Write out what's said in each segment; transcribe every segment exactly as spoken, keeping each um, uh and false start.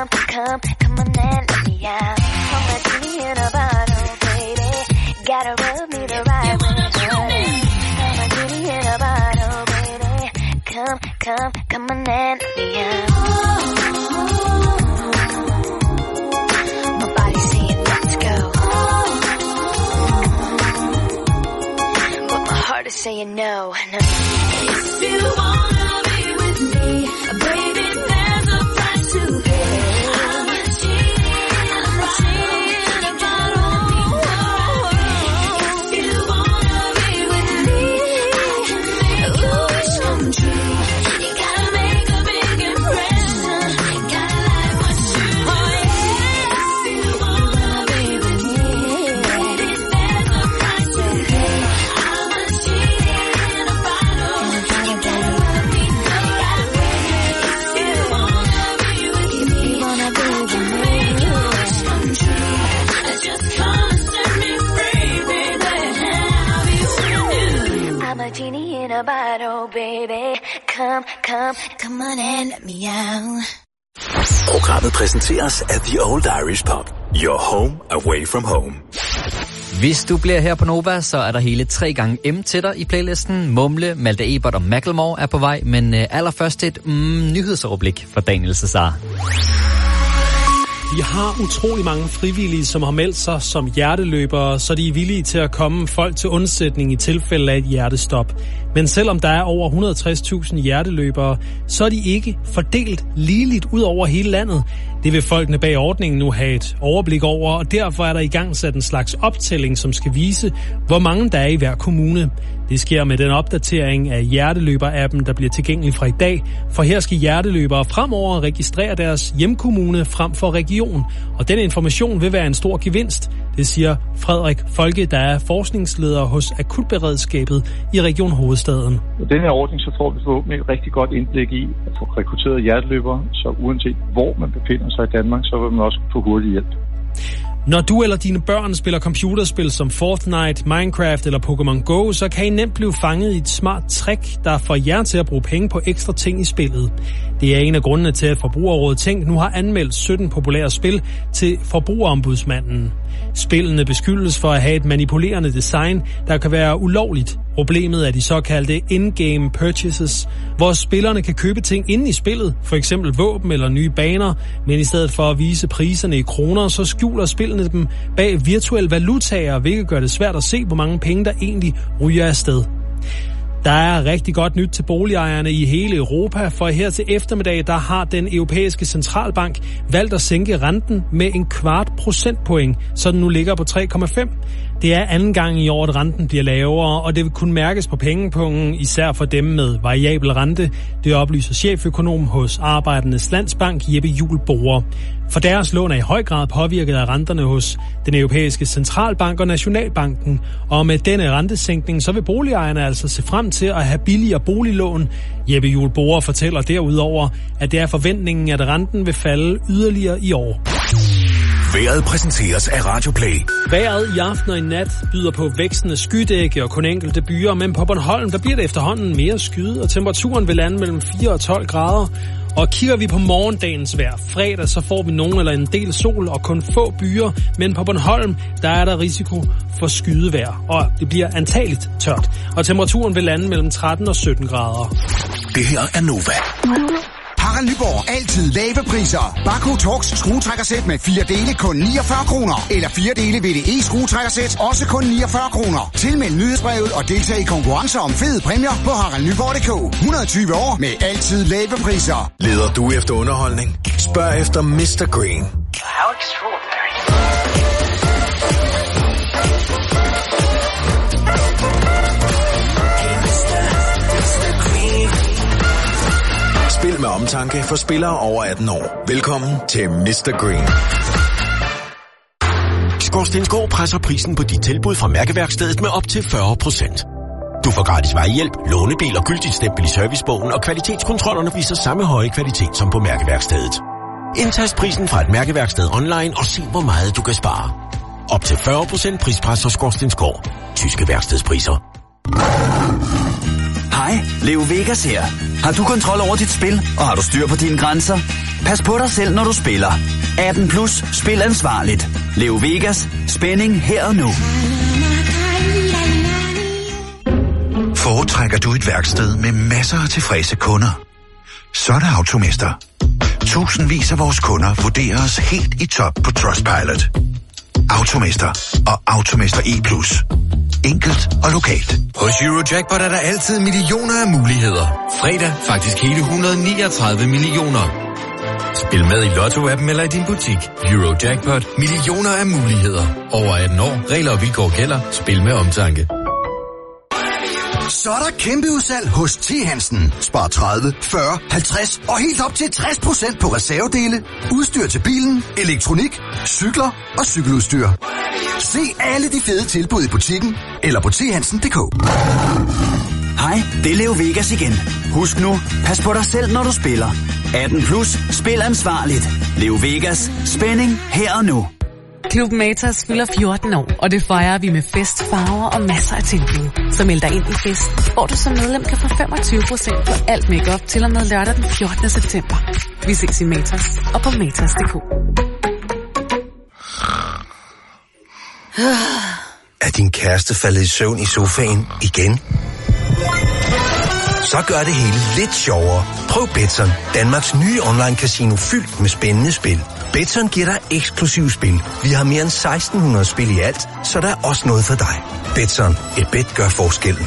come, come, come on and let me out. Hold my genie in a bottle, baby. Gotta rub me the right way. Hold my genie in a bottle, baby. Come, come, come on and let me out. My body's saying let's go, but my heart is saying no, no. If you wanna be with me, baby, there's a price to pay. I'm a genie, I'm a genie in a bottle. If you wanna be with me, I can make your wish come true. You gotta make a big impression. Gotta like what you do. If you wanna be with me, baby, there's a price to pay. I'm a genie in a bottle. You gotta let me know. If you wanna be with me, wanna be with me, make your wish come true. Just come and set me free, baby. I'll be with you. I'm a genie in a bottle, baby. Come, come, come on and let me out. Programmet præsenteres af The Old Irish Pub. Your home away from home. Hvis du bliver her på Nova, så er der hele tre gange M til dig i playlisten. Mumle, Malte Ebert og Macklemore er på vej, men øh, allerførst et mm, nyhedsoverblik for Daniel Cesar. Vi har utrolig mange frivillige, som har meldt sig som hjerteløbere, så de er villige til at komme folk til undsætning i tilfælde af et hjertestop. Men selvom der er over et hundrede og tres tusind hjerteløbere, så er de ikke fordelt ligeligt ud over hele landet. Det vil folkene bag ordningen nu have et overblik over, og derfor er der i gang sat en slags optælling, som skal vise, hvor mange der er i hver kommune. Det sker med den opdatering af hjerteløber-appen, der bliver tilgængelig fra i dag, for her skal hjerteløbere fremover registrere deres hjemkommune frem for region, og den information vil være en stor gevinst. Det siger Frederik Folke, der er forskningsleder hos Akutberedskabet i Region Hovedstaden. Med denne ordning så får vi forhåbentlig et rigtig godt indblik i at få rekrutteret hjerteløbere, så uanset hvor man befinder sig i Danmark, så vil man også få hurtig hjælp. Når du eller dine børn spiller computerspil som Fortnite, Minecraft eller Pokémon Go, så kan I nemt blive fanget i et smart trick, der får jer til at bruge penge på ekstra ting i spillet. Det er en af grundene til, at Forbrugerrådet Tænk nu har anmeldt sytten populære spil til Forbrugerombudsmanden. Spillene beskyldes for at have et manipulerende design, der kan være ulovligt. Problemet er de såkaldte in-game purchases, hvor spillerne kan købe ting inde i spillet, for eksempel våben eller nye baner, men i stedet for at vise priserne i kroner, så skjuler spillene dem bag virtuelle valutaer, hvilket gør det svært at se, hvor mange penge der egentlig ryger afsted. Der er rigtig godt nyt til boligejerne i hele Europa, for her til eftermiddag, der har den europæiske centralbank valgt at sænke renten med en kvart procentpoint, så den nu ligger på tre komma fem. Det er anden gang i år, at renten bliver lavere, og det vil kunne mærkes på pengepungen, især for dem med variabel rente. Det oplyser cheføkonom hos Arbejdernes Landsbank, Jeppe Juhl Boer. For deres lån er i høj grad påvirket af renterne hos den europæiske centralbank og Nationalbanken. Og med denne rentesænkning, så vil boligejerne altså se frem til at have billigere boliglån. Jeppe Juhl Boer fortæller derudover, at det er forventningen, at renten vil falde yderligere i år. Vejret præsenteres af Radioplay. Vejret i aften og i nat byder på vækstende skydække og kun enkelte byer, men på Bornholm der bliver det efterhånden mere skyet, og temperaturen vil lande mellem fire og tolv grader. Og kigger vi på morgendagens vejr fredag, så får vi nogen eller en del sol og kun få byer, men på Bornholm der er der risiko for skydevejr, og det bliver antageligt tørt. Og temperaturen vil lande mellem tretten og sytten grader. Det her er Nova. Harald Nyborg. Altid lave priser. Bako Torx skruetrækkersæt med fire dele kun niogfyrre kroner. Eller fire dele V D E skruetrækkersæt også kun niogfyrre kroner. Tilmeld nyhedsbrevet og deltag i konkurrencer om fede præmier på harald nyborg punktum d k. hundrede og tyve år med altid lave priser. Leder du efter underholdning? Spørg efter mister Green. How extraordinary. Spil med omtanke for spillere over atten år. Velkommen til mister Green. Skorstensgård presser prisen på dit tilbud fra Mærkeværkstedet med op til fyrre procent. Du får gratis vejhjælp, lånebil og gyldigt stempel i servicebogen, og kvalitetskontrollerne viser samme høje kvalitet som på Mærkeværkstedet. Indtast prisen fra et Mærkeværksted online og se, hvor meget du kan spare. Op til fyrre procent prispres hos Skorstensgård. Tyske værkstedspriser. Hej, Leo Vegas her. Har du kontrol over dit spil, og har du styr på dine grænser? Pas på dig selv, når du spiller. atten plus, spil ansvarligt. Leo Vegas, spænding her og nu. Foretrækker du et værksted med masser af tilfredse kunder? Så er der Automester. Tusindvis af vores kunder vurderer os helt i top på Trustpilot. Automester og Automester E plus. Enkelt og lokalt. Hos Eurojackpot er der altid millioner af muligheder. Fredag faktisk hele et hundrede og niogtredive millioner. Spil med i Lotto-appen eller i din butik. Eurojackpot. Millioner af muligheder. Over atten år. Regler og vilkår gælder. Spil med omtanke. Så er der kæmpe udsalg hos T. Hansen. Spar tredive, fyrre, halvtreds og helt op til tres procent på reservedele, udstyr til bilen, elektronik, cykler og cykeludstyr. Se alle de fede tilbud i butikken eller på t hansen punktum d k. Hej, det er Leo Vegas igen. Husk nu, pas på dig selv, når du spiller. atten plus, spil ansvarligt. Leo Vegas, spænding her og nu. Klub Matas fylder fjorten år, og det fejrer vi med fest, farver og masser af tilbud. Så meld dig ind i fest, hvor du som medlem kan få femogtyve procent på alt makeup til og med lørdag den fjortende september. Vi ses i Matas og på matas punktum d k. Er din kæreste faldet i søvn i sofaen igen? Så gør det hele lidt sjovere. Prøv Betson, Danmarks nye online-casino fyldt med spændende spil. Betson giver dig eksklusiv spil. Vi har mere end seksten hundrede spil i alt, så der er også noget for dig. Betson, et bet gør forskellen.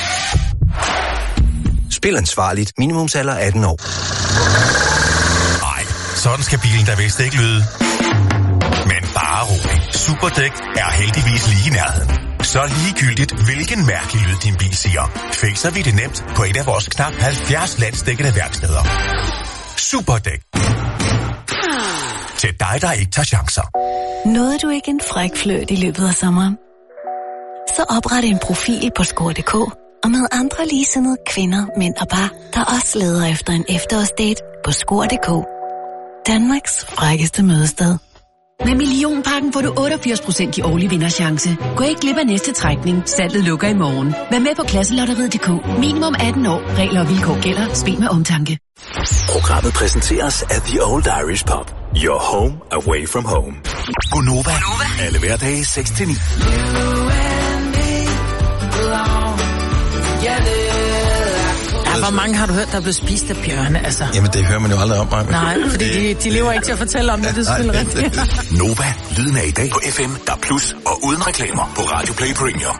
Spil ansvarligt. Minimumsalder atten år. Nej, sådan skal bilen da vist ikke lyde. Men bare rolig. Superdæk er heldigvis lige i nærheden. Så ligegyldigt, hvilken mærkelig lyd din bil siger, fikser vi det nemt på et af vores knap halvfjerds landsdækkende værksteder. Superdæk. Til dig, der ikke tager chancer. Nåede du ikke en fræk fløjt i løbet af sommeren? Så opret en profil på score punktum d k og med andre ligesindede kvinder, mænd og par, der også leder efter en efterårsdate på score punktum d k. Danmarks frækkeste mødested. Med Millionpakken får du otteogfirs procent i årlig vinderchance. Gå ikke glip af næste trækning. Salget lukker i morgen. Vær med på klasselotteriet punktum d k. Minimum atten år. Regler og vilkår gælder. Spil med omtanke. Programmet præsenteres af The Old Irish Pub. Your home away from home. Gonova. Alle hverdage seks til ni. Ja, hvor mange har du hørt, der er blevet spist af bjørne, altså? Jamen, det hører man jo aldrig om, mig. Nej, fordi de, de lever ikke til at fortælle om det, det er selvfølgelig rigtigt. Nova, lyden af i dag på F M, der plus og uden reklamer på Radio Play Premium.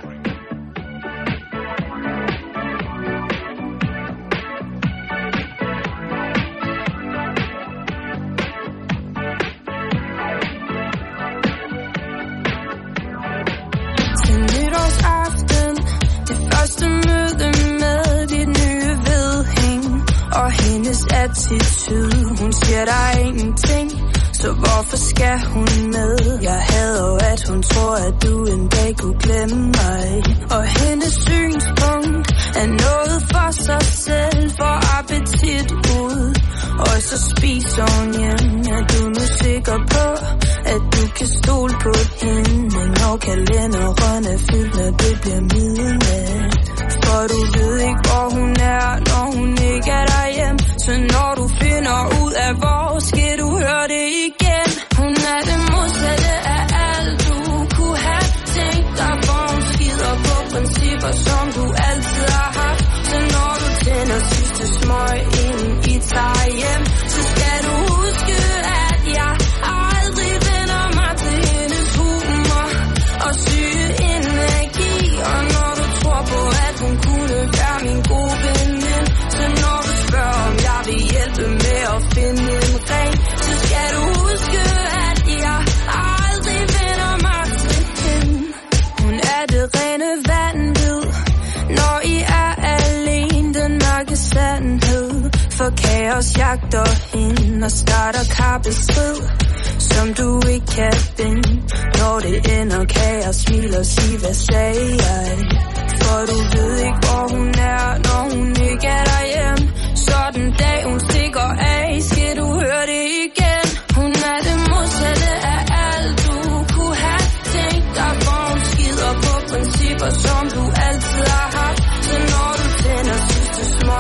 Til nytårsaften, det første møde med dit nye vedhæng og hendes attitude. Hun siger der er ingenting, så hvorfor skal hun med? Jeg hader, at hun tror, at du en dag kunne glemme mig. Og hendes synspunkt er noget for sig selv, for appetit ud. Og så spiser hun hjem. Er du nu sikker på, at du kan stole på hende? Når kalenderen er fyldt, når det bliver midnat. For du ved ikke, hvor hun er, når hun ikke er derhjemme. Så når du finder ud af, hvor skal du høre det igen. Hun er det modsatte af alt, du kunne have tænkt dig. For hun skider på principper, som du altid har haft. Så når du tænder sidste smøg, inden I tager hjem, så skal du huske, at jeg aldrig vender mig til hendes humor og syge energi. Og når du tror på, at hun kunne være min gode veninde, så når du spørger, om jeg vil hjælpe med at finde en ring, så skal du huske, at jeg aldrig vender mig til hende. Hun er det rene vanvid, når I er alene, den mørke sandhed. For kaos jagter hende og starter kappestrid, som du ikke kan binde. Når det ender, kan jeg smile og sige, hvad sagde jeg? For du ved ikke, hvor hun er, når hun ikke er derhjemme. Så den dag hun stikker af, skal du høre det igen. Hun er det modsatte af alt, du kunne have tænkt dig. For hun skider på principper, som du altid har haft. Så når du tænder sidste små,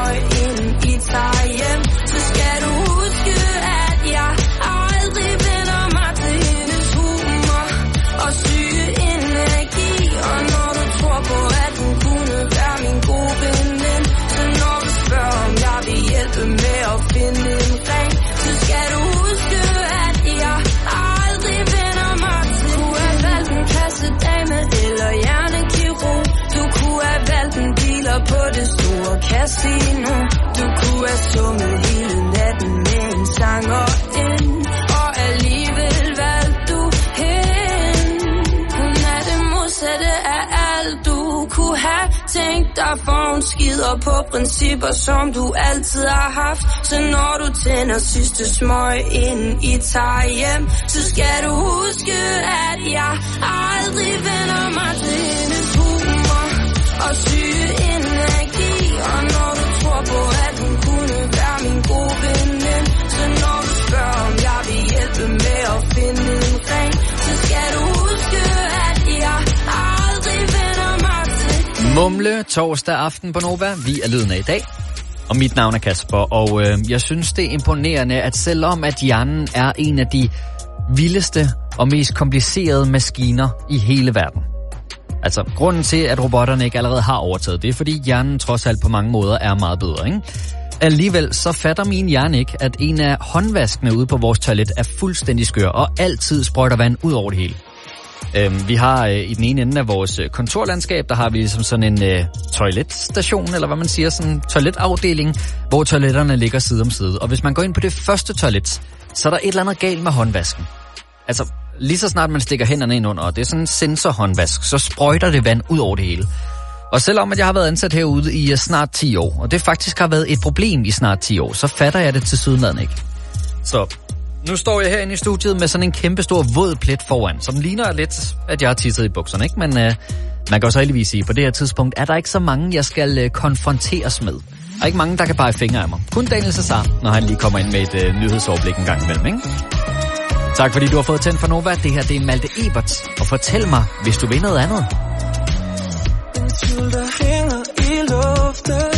casino. Du kunne have sunget hele natten med en sanger ind, og alligevel valgte du hende. Hun er det modsatte af alt du kunne have tænkt dig, for hun skider på principper, som du altid har haft. Så når du tænder sidste smøg, inden I tager hjem, så skal du huske, at jeg aldrig vender mig til hendes humor og syge energi. Og når du tror på, at hun kunne være min gode veninde, så når du spørger, om jeg vil hjælpe med at finde en ring, så skal du huske, at jeg aldrig vender mig til. Mumle, torsdag aften på Nova. Vi er lyden af i dag. Og mit navn er Kasper, og øh, jeg synes, det er imponerende, at selvom at hjernen er en af de vildeste og mest komplicerede maskiner i hele verden. Altså, grunden til, at robotterne ikke allerede har overtaget, det er, fordi hjernen trods alt på mange måder er meget bedre, ikke? Alligevel så fatter min hjerne ikke, at en af håndvaskene ude på vores toilet er fuldstændig skør og altid sprøjter vand ud over det hele. Øhm, vi har øh, i den ene ende af vores kontorlandskab, der har vi ligesom sådan en øh, toiletstation, eller hvad man siger, sådan en toiletafdeling, hvor toiletterne ligger side om side. Og hvis man går ind på det første toilet, så er der et eller andet galt med håndvasken. Altså, lige så snart man stikker hænderne ind under, og det er sådan en sensorhåndvask, så sprøjter det vand ud over det hele. Og selvom at jeg har været ansat herude i uh, snart ti år, og det faktisk har været et problem i snart ti år, så fatter jeg det tilsyneladende ikke. Så nu står jeg herinde i studiet med sådan en kæmpestor våd plet foran, som ligner lidt, at jeg har tisset i bukserne, ikke? Men uh, man kan også heldigvis sige, at på det her tidspunkt er der ikke så mange, jeg skal uh, konfronteres med. Der er ikke mange, der kan pege fingre af mig. Kun Daniel Cesar, når han lige kommer ind med et uh, nyhedsoverblik en gang imellem, ikke? Tak fordi du har fået tændt for Nova. Det her det er Malte Ebert. Og fortæl mig, hvis du vil noget andet. En tvivl, der hænger i luften.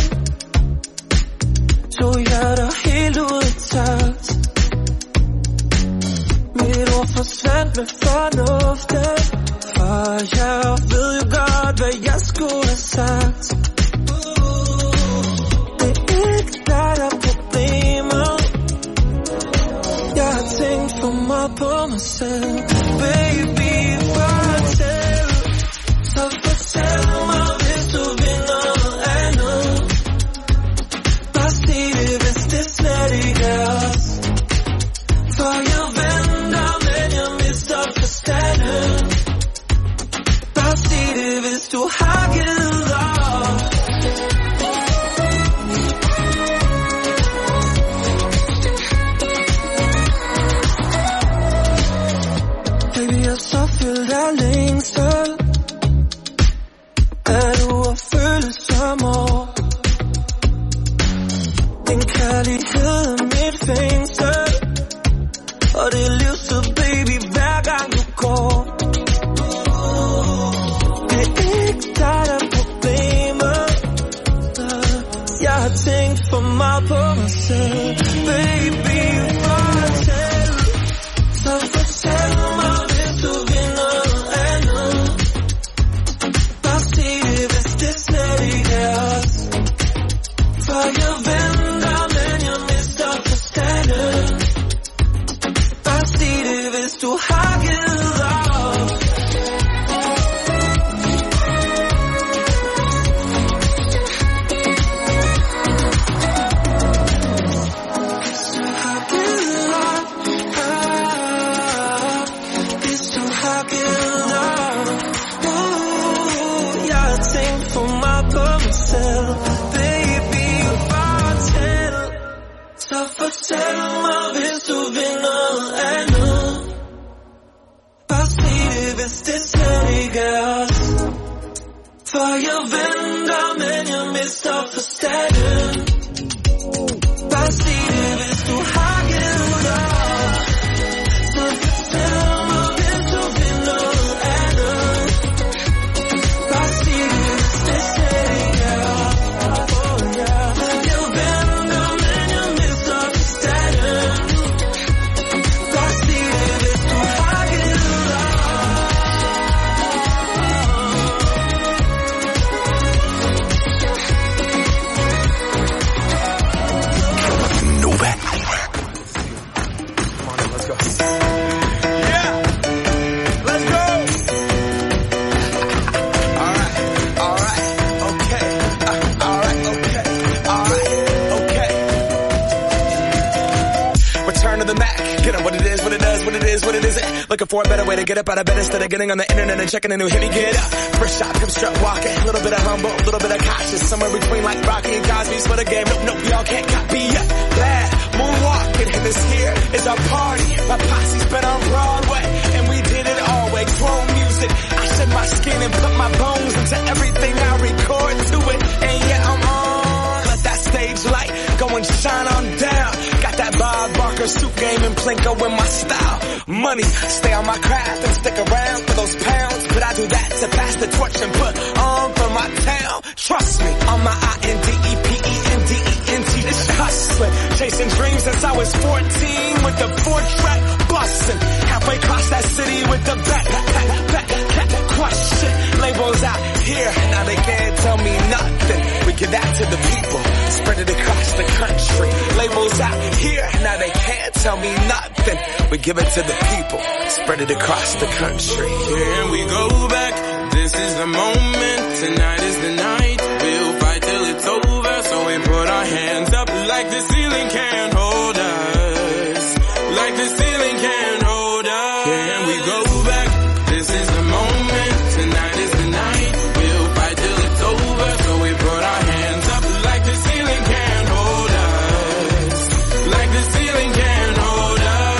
To hjerter helt ud i takt. Mit ord forsvandt med fornuften. For jeg ved jo godt, hvad jeg skulle have sagt. Det er ikke dig, der er problemet. Jeg har tænkt for meget på mig selv. Baby, fortæl. Så fortæl mig, hvis du vil noget andet. Bare sig det, hvis det slet ikke er os. For jeg venter, men jeg mister forstanden. Bare sig det, hvis du har givet op. Så fyldt af længsel. Er du at føle som år? Din kærlighed er mit fængsel. Og det er livstid, baby, hver gang du går. Det er ikke dig, der er problemet. Jeg har tænkt for meget på mig selv. Baby, fortæl. Så fortæl mig, du vil noget andet. Bare sig det, hvis det slet ikke er os. For jeg venter, men jeg mister forstanden. Bare sig det, hvis du har givet op. Fortæl mig, hvis du vil noget andet. Bare sig det, hvis det slet ikke er os. For jeg venter, men jeg mister forstanden. Bare sig det, hvis du har givet op. Så fortæl mig, hvis du vil noget andet. Bare sig det, hvis det slet ikke er os. is what it isn't. Looking for a better way to get up out of bed instead of getting on the internet and checking a new hit. Me get up, first shot, come strut walking. A little bit of humble, a little bit of cautious. Somewhere between like Rocky and Cosby's for the game. Nope, nope, y'all can't copy yet. Glad moonwalking, and this here is our party. My posse's been on Broadway, and we did it all way. Grown music, I shed my skin and put my bones into everything I record to it. And yeah, I'm on. Let that stage light go and shine on down. Got that Bob Barker suit game and Plinko in my style. Money, stay on my craft and stick around for those pounds. But I do that to pass the torch and put on for my town. Trust me, on my I N D E P E N D E N T, it's hustling. Chasing dreams since I was fourteen with the four-track bustin'. Halfway across that city with the back, back, back, back, question. Labels out here, now they can't tell me nothing. We give that to the people, spread it across the country. Labels out here, now they can't tell me nothing. We give it to the people, spread it across the country. Here we go back, this is the moment, tonight is the night. We'll fight till it's over, so we put our hands up like the ceiling can't hold us. Like the ceiling can't hold us. Here we go back, this is the moment, tonight is the night. We'll fight till it's over, so we put our hands up like the ceiling can't hold us. Like the ceiling can't hold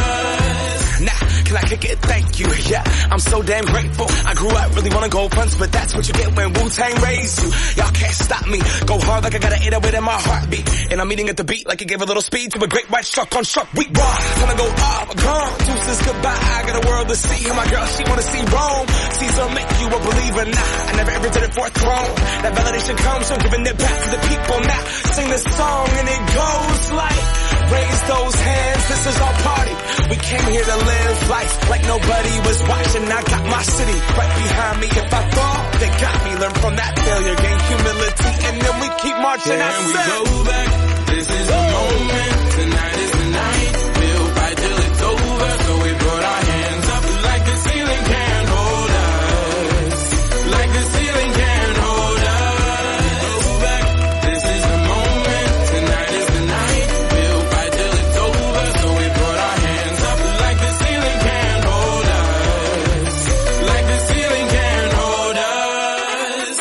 us. Nah, can I kick it? Thank you, yeah, I'm so damn grateful. I grew up really wanna go fronts, but that's what you get when Wu-Tang raised you. Y'all can't stop me, go hard like I got an eight oh eight in my heartbeat. And I'm eating at the beat like it gave a little speed to a great white shark on shark. We raw, gonna go off, gone, deuces goodbye. I got a world to see, and my girl, she wanna see Rome. Caesar make you a believer, nah, I never ever did it for a throne. That validation comes from giving it back to the people. Now, sing this song and it goes like, raise those hands, this is our party. We came here to live life like nobody was watching. I got my city right behind me. If I fall, they got me. Learn from that failure, gain humility, and then we keep marching. Can we go back? This is the moment. Tonight is the night. We'll fight till it's over. So we put our hands up like the ceiling can't hold us. Like the ceiling can't hold us. Go back. This is the moment. Tonight is the night. We'll fight till it's over. So we put our hands up like the ceiling can't hold us. Like the ceiling can't hold us.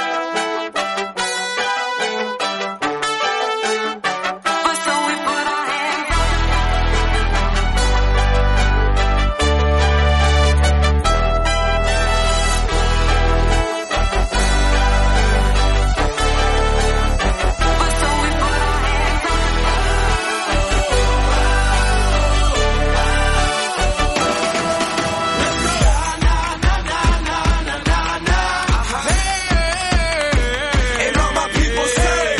So we put our hands up. And all my people say,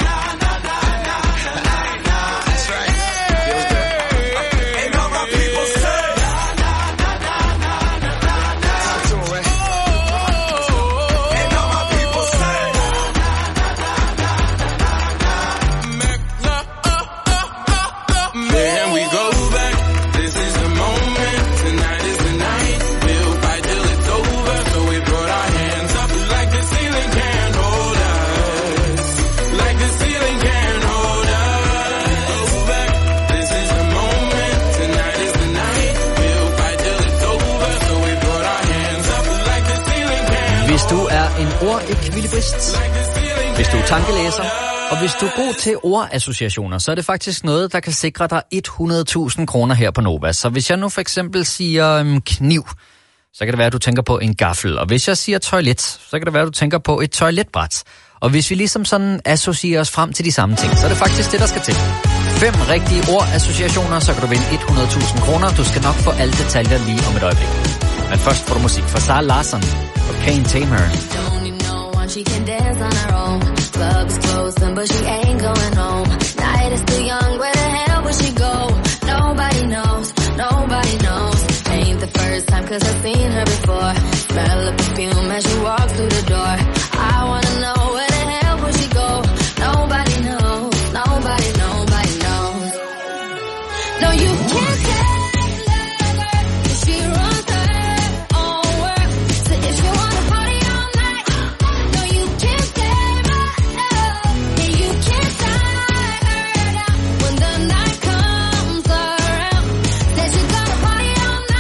that's right. And all my people say, and all my people say, Then we go back. This is the moment. Tonight is the night. We'll fight till it's over. So we put our hands up like the ceiling can't hold us. Like the ceiling can't hold us. Go back. This is the moment. Tonight is the night. We'll fight till it's over. So we put our hands up like the ceiling can't. Hvis du er en ordekvilibrist, hvis du er tankelæser, og hvis du er god til ordassociationer, så er det faktisk noget, der kan sikre dig hundrede tusind kroner her på Nova. Så hvis jeg nu for eksempel siger um, kniv, så kan det være, at du tænker på en gaffel. Og hvis jeg siger toilet, så kan det være, at du tænker på et toiletbræt. Og hvis vi ligesom sådan associerer os frem til de samme ting, så er det faktisk det, der skal til. Fem rigtige ordassociationer, så kan du vinde hundrede tusind kroner. Du skal nok få alle detaljer lige om et øjeblik. Men først får du musik fra Sarah Larsson og Kane Tamer. Don't you know when she can dance on her own? Club is closing, but she ain't going home. Night is still young, where the hell would she go? Nobody knows, nobody knows. Ain't the first time, cause I've seen her before. Smell of perfume as she walks through the door. I wanna know where the hell would she go? Nobody knows, nobody, nobody knows. No, you can't tell her if she runs her own world. So if you wanna party all night, no, you can't save her, no. And you can't tie her down when the night comes around. Said you gotta party all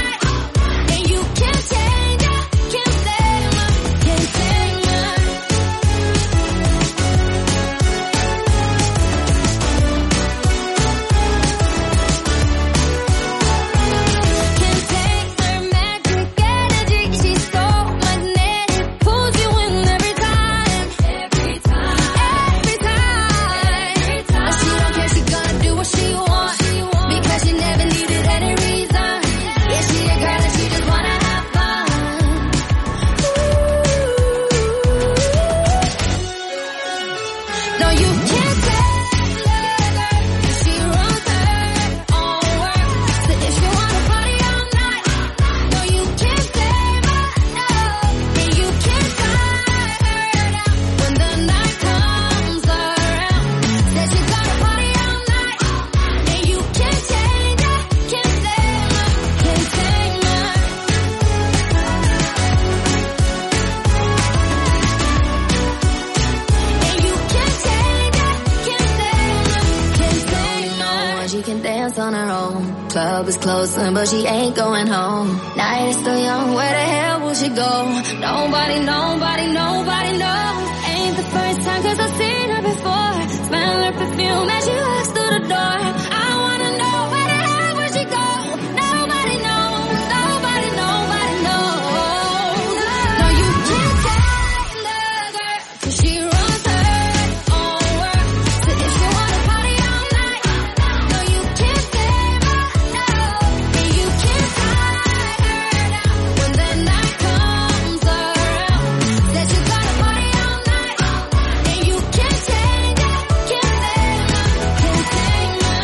club is closing, but she ain't going home. Night is still young, where the hell will she go? Nobody, nobody, nobody knows. Ain't the first time, cause I've seen her before. Smell her perfume as she walks through the door. I wanna know, where the hell will she go? Nobody knows, nobody, nobody knows. No, you can't take the girl, cause she runs her own world. So if you wanna party all night, no, you can't save her, no. And you can't tie her down when the night comes around. Said you gotta party all night, and you can't change it, can't save her, can't save her.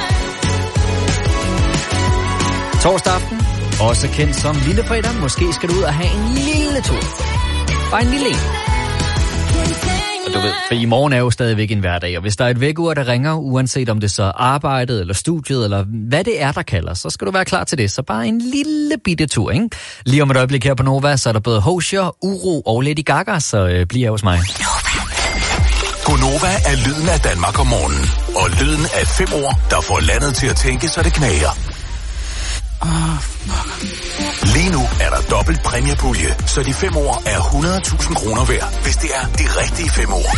Torsdag aften, også kendt som Lillefredag. Måske skal du ud og have en lille tur. Bare en lille en. Og du ved, for i morgen er jo stadigvæk en hverdag, og hvis der er et vækkeur, der ringer, uanset om det så er arbejdet, eller studiet, eller hvad det er, der kalder, så skal du være klar til det. Så bare en lille bitte tur, ikke? Lige om et øjeblik her på Nova, så er der både Hozier, Uro og Lady Gaga, så øh, bliv her hos mig. Gonova er lyden af Danmark om morgenen. Og lyden af fem ord, der får landet til at tænke, så det knager. Oh, Lige nu er der dobbelt præmiepulje, så de fem ord er hundrede tusind kroner værd, hvis det er de rigtige fem ord.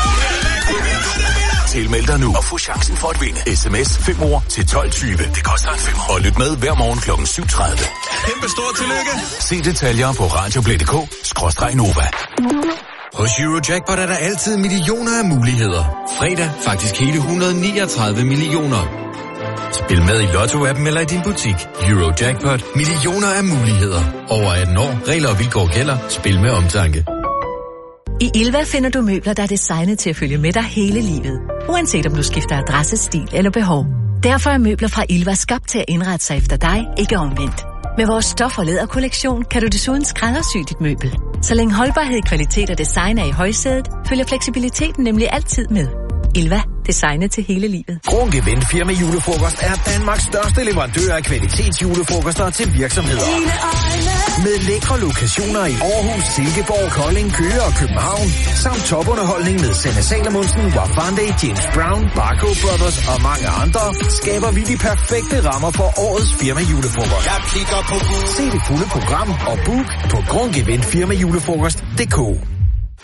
Tilmeld dig nu og få chancen for at vinde. S M S fem ord til tolv tyve. Det koster en femmer. Og lyt med hver morgen klokken syv tredive. Kæmpe stort tillykke. Se detaljer på radioplay punktum d k skråstreg Nova. Hos Eurojackpot er der altid millioner af muligheder. Fredag faktisk hele et hundrede og niogtredive millioner. Spil med i Lotto-appen eller i din butik. Eurojackpot. Millioner af muligheder. Over atten år. Regler og vilkår gælder. Spil med omtanke. I Ilva finder du møbler, der er designet til at følge med dig hele livet. Uanset om du skifter adresse, stil eller behov. Derfor er møbler fra Ilva skabt til at indrette sig efter dig, ikke omvendt. Med vores stof- og læderkollektion kan du desuden skræddersy dit møbel. Så længe holdbarhed, kvalitet og design er i højsædet, følger fleksibiliteten nemlig altid med. Ilva. Designet til hele livet. Grunke Vind Firma Julefrokost er Danmarks største leverandør af kvalitetsjulefrokoster til virksomheder. Med lækre lokationer i Aarhus, Silkeborg, Kolding, Køge og København, samt topunderholdning med Sanne Salomonsen, Wafande, James Brown, Barco Brothers og mange andre, skaber vi de perfekte rammer for årets firma julefrokost. Jeg kigger på Se det fulde program og book på grunke vind firma julefrokost punktum d k.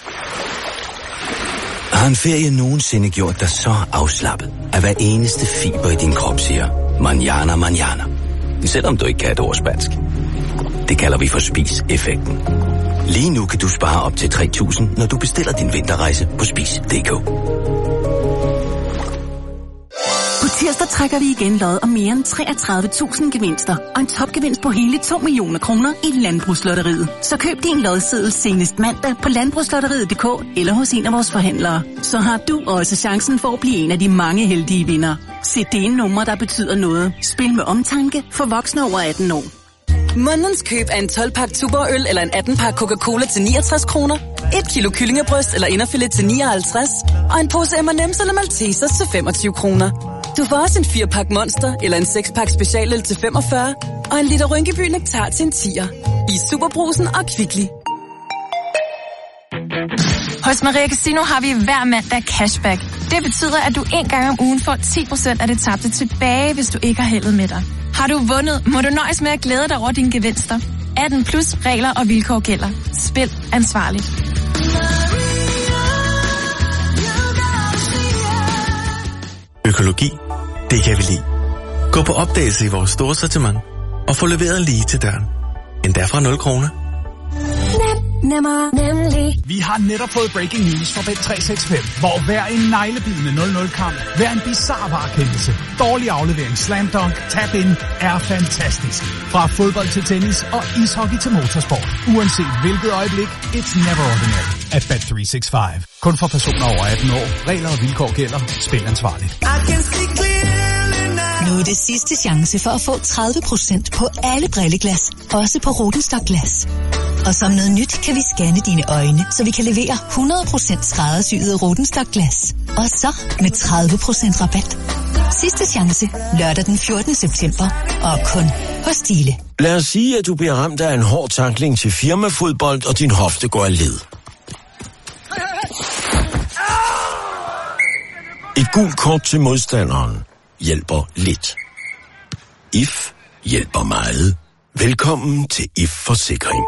Har en ferie nogensinde gjort dig så afslappet, at hver eneste fiber i din krop siger, manjana, manjana. Selvom du ikke kan et ord spansk. Det kalder vi for spis-effekten. Lige nu kan du spare op til tre tusind, når du bestiller din vinterrejse på spis punktum d k. På tirsdag trækker vi igen lod om mere end treogtredive tusind gevinster og en topgevinst på hele to millioner kroner i Landbrugslotteriet. Så køb din lodseddel senest mandag på landbrugslotteriet punktum d k eller hos en af vores forhandlere. Så har du også chancen for at blive en af de mange heldige vindere. Se det nummer, der betyder noget. Spil med omtanke for voksne over atten år. Månedens køb af en tolv-pakke Tuborg-øl eller en atten-pakke Coca-Cola til niogtres kroner. Et kilo kyllingebryst eller inderfilet til nioghalvtreds. Og en pose M and M's eller Maltesers til femogtyve kroner. Du får også en fire-pakke Monster eller en seks-pakke specialøl til femogfyrre. Og en liter Rynkeby Nektar til en tier. I Superbrusen og Kvickly. Hos Maria Casino har vi hver mandag cashback. Det betyder, at du en gang om ugen får ti procent af det tabte tilbage, hvis du ikke har heldet med dig. Har du vundet, må du nøjes med at glæde dig over dine gevinster. atten plus regler og vilkår gælder. Spil ansvarligt. Økologi, det kan vi lide. Gå på opdagelse i vores store sortiment og få leveret lige til døren. Endda fra nul kroner. Nemmer, nemlig. Vi har netop fået breaking news fra Bet tre seks fem, hvor hver en neglebidende nul nul-kamp, hver en bizarre varekendelse, dårlig aflevering, slam dunk, tap-in er fantastisk. Fra fodbold til tennis og ishockey til motorsport. Uanset hvilket øjeblik, it's never ordinary at Bet tre seks fem. Kun for personer over atten år. Regler og vilkår gælder. Spil ansvarligt. Nu er det sidste chance for at få tredive procent på alle brilleglas, også på Rodenstock Glas. Og som noget nyt kan vi scanne dine øjne, så vi kan levere hundrede procent skræddersyede Rodenstock Glas. Og så med tredive procent rabat. Sidste chance lørdag den fjortende september, og kun hos Stile. Lad os sige, at du bliver ramt af en hård tackling til firmafodbold, og din hofte går af led. Et gult kort til modstanderen hjælper lidt. If hjælper meget. Velkommen til I F Forsikring.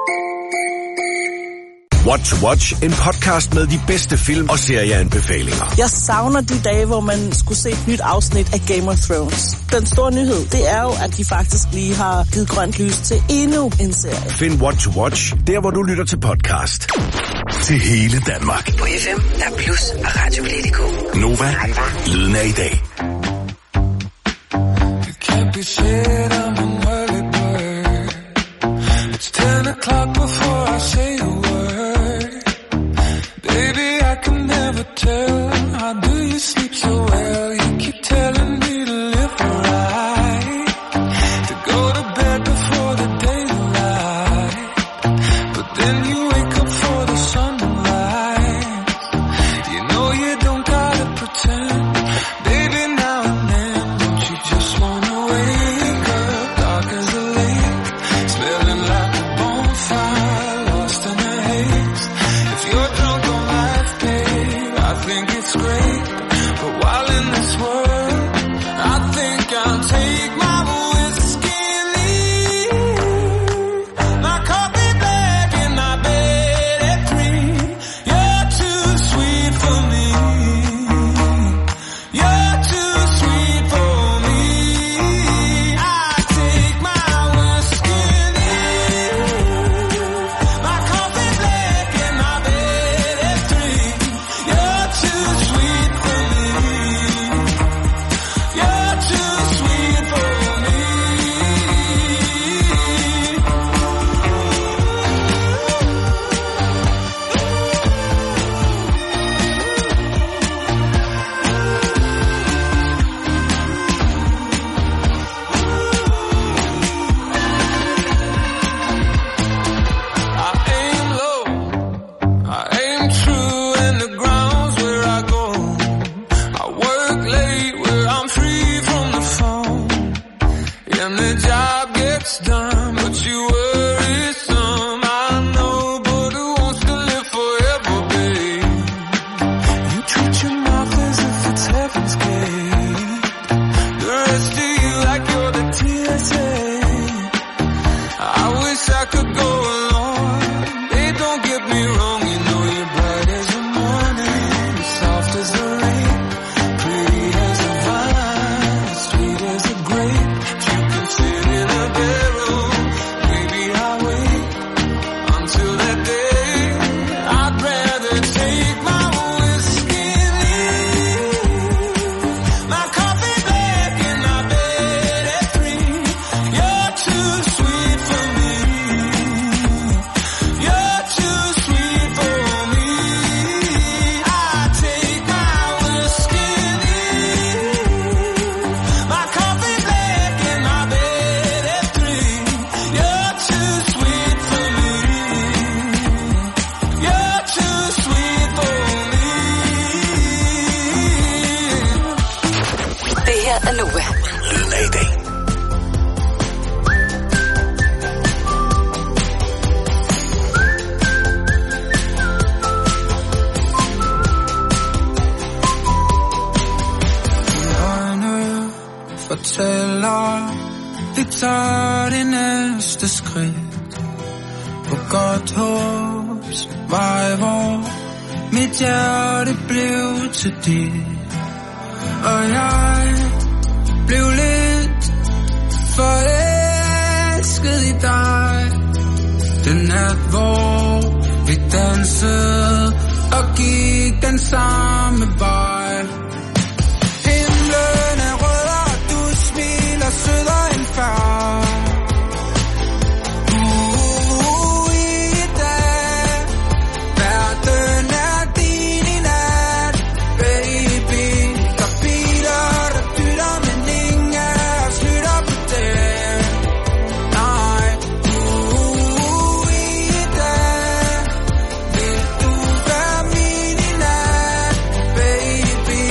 What to Watch, en podcast med de bedste film og serieanbefalinger. Jeg savner de dage, hvor man skulle se et nyt afsnit af Game of Thrones. Den store nyhed, det er jo, at de faktisk lige har givet grønt lys til endnu en serie. Find What to Watch, der hvor du lytter til podcast. Til hele Danmark. På F M, der er Plus og Radio Play punktum d k. Nova, lyden af i dag. It's ten o'clock before I say a word. Baby, I can never tell. How do you sleep so well? You keep telling me to live right, to go to bed before the daylight. But then you wake up for the sunrise. You know you don't gotta pretend. Baby, now and then, don't you just wanna wake up dark as a lake, smelling like a bonfire, lost in a haze. If you're drunk on life, babe, I think it's great. But while in this world, I think I'll take my whiskey and leave my coffee black in my bed at three. You're too sweet for me. You're too sweet for me. I take my whiskey and leave my coffee black in my bed at three. You're too sweet for me. You're too sweet for me. I aim low, I aim true, and the ground's where I go. I work late where I'm free from the phone, and the job gets done, but you worry some. I know, but who wants to live forever, babe? You treat your mouth as if it's heaven's gate. The rest of you like you're the T S A. I wish I could go along. Hey, don't get me wrong, you know you're bright as the morning, soft as the rain, pretty as a vine, sweet as a grape. If you can fit in a barrel, maybe I'll wait until that day. I'd rather take my whiskey and leave my coffee black in my bed at three. You're too sweet for me. You're too sweet for me. I take my whiskey and leave my coffee black in my bed at three. You're too sweet for me. You're too sweet for me. Det her er Nova. Lyden af i dag. Øjne fortæller, vi tager det næste skridt på godt håbs vej, hvor mit hjerte blev til dit, og jeg blev lidt forelsket i dig. Den nat, hvor vi dansede og gik den samme vej. Himlen er rød, og du smiler sødere end før. Uh, i dag, verden er din i nat, baby. Der er biler, der dytter, men ingen af os lytter på det. Nej, uh, i dag, vil du være min i nat, baby.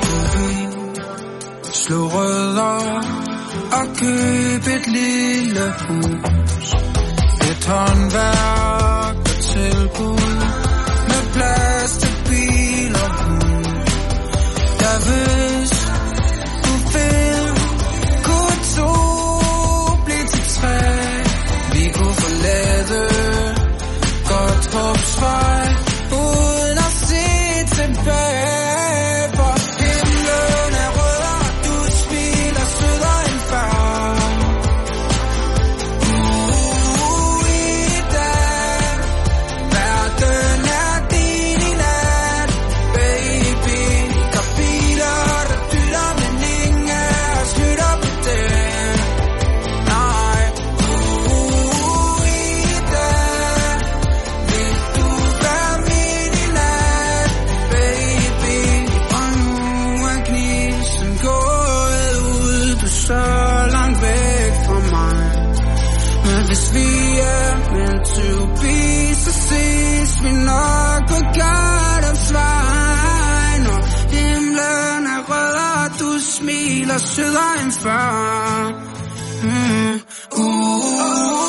Slå rødder og køb et lille hus, et håndværk og tilbud med plads til bil og hund. Ja, hvis du vil kunne to Men hvis vi er meant to be, så ses vi nok på Gardens vej. Når himlen er rød, og du smiler sødere end før. Mm. Uh.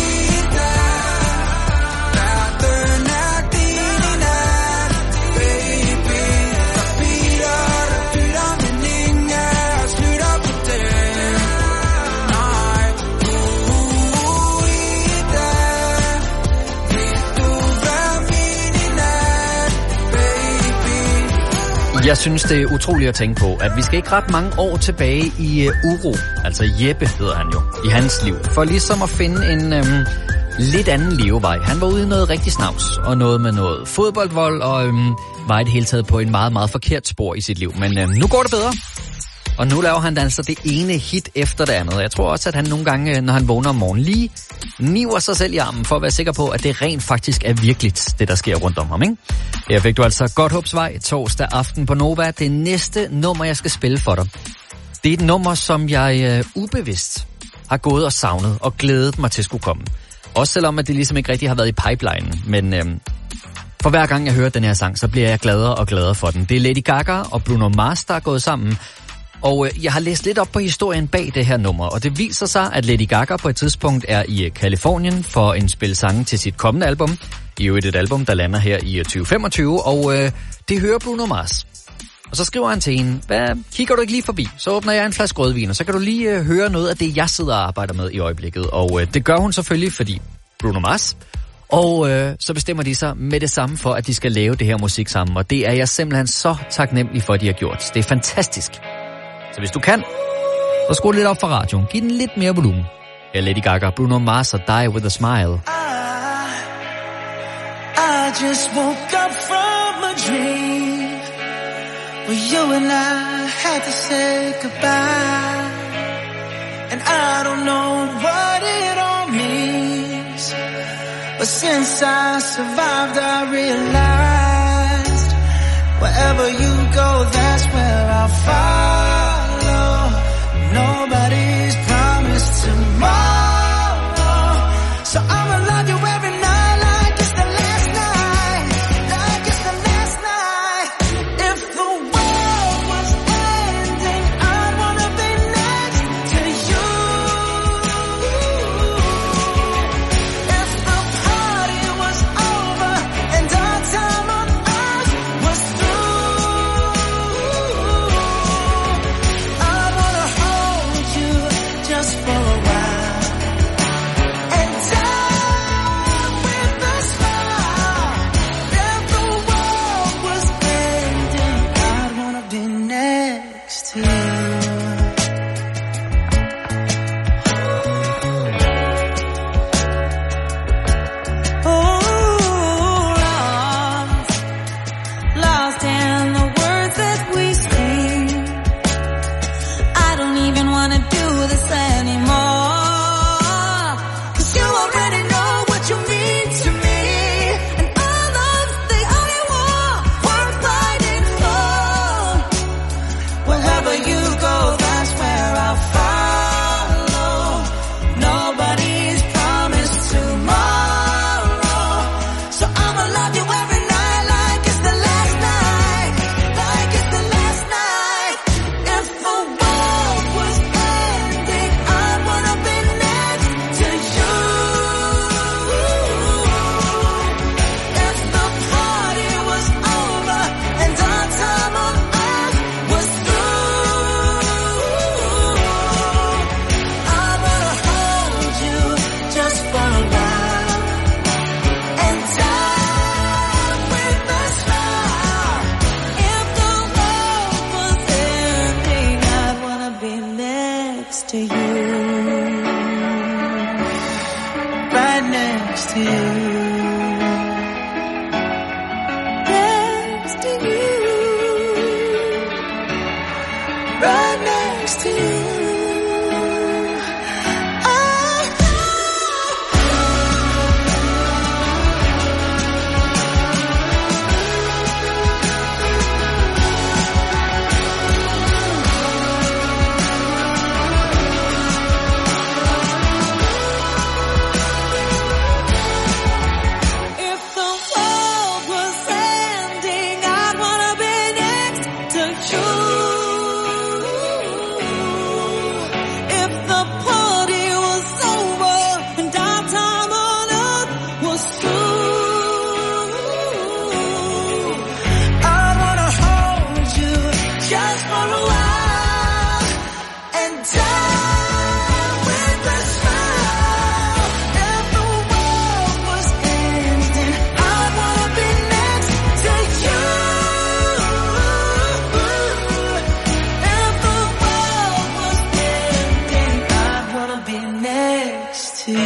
Jeg synes, det er utroligt at tænke på, at vi skal ikke ret mange år tilbage i uh, Uro, altså Jeppe hedder han jo, i hans liv, for ligesom at finde en øhm, lidt anden levevej. Han var ude i noget rigtig snavs, og noget med noget fodboldvold, og øhm, var i det hele taget på en meget, meget forkert spor i sit liv. Men øhm, nu går det bedre, og nu laver han altså det ene hit efter det andet. Jeg tror også, at han nogle gange, når han vågner om morgenen, lige niver sig selv i armen for at være sikker på, at det rent faktisk er virkeligt, det der sker rundt om ham, ikke? Her fik du altså Godthåbsvej torsdag aften på Nova. Det næste nummer, jeg skal spille for dig, det er et nummer, som jeg øh, ubevidst har gået og savnet og glædet mig til skulle komme. Også selvom, at det ligesom ikke rigtig har været i pipelinen. Men øh, for hver gang jeg hører den her sang, så bliver jeg gladere og gladere for den. Det er Lady Gaga og Bruno Mars, der er gået sammen. Og øh, jeg har læst lidt op på historien bag det her nummer, og det viser sig, at Lady Gaga på et tidspunkt er i Californien for at indspille sange til sit kommende album. I øvrigt et album, der lander her i tyve femogtyve, og øh, det hører Bruno Mars. Og så skriver han til hende, hvad, kigger du ikke lige forbi? Så åbner jeg en flaske rødvin, og så kan du lige øh, høre noget af det, jeg sidder og arbejder med i øjeblikket. Og øh, det gør hun selvfølgelig, fordi Bruno Mars. Og øh, så bestemmer de sig med det samme for, at de skal lave det her musik sammen. Og det er jeg simpelthen så taknemmelig for, at de har gjort. Det er fantastisk. Så hvis du kan, så skru lidt op for radioen. Giv den lidt mere volumen. Her er Lady Gaga, Bruno Mars og Die With A Smile. I just woke up from a dream where you and I had to say goodbye. And I don't know what it all means, but since I survived I realized wherever you go, that's where I'll follow. Nobody's promised tomorrow, so I'ma love you every night.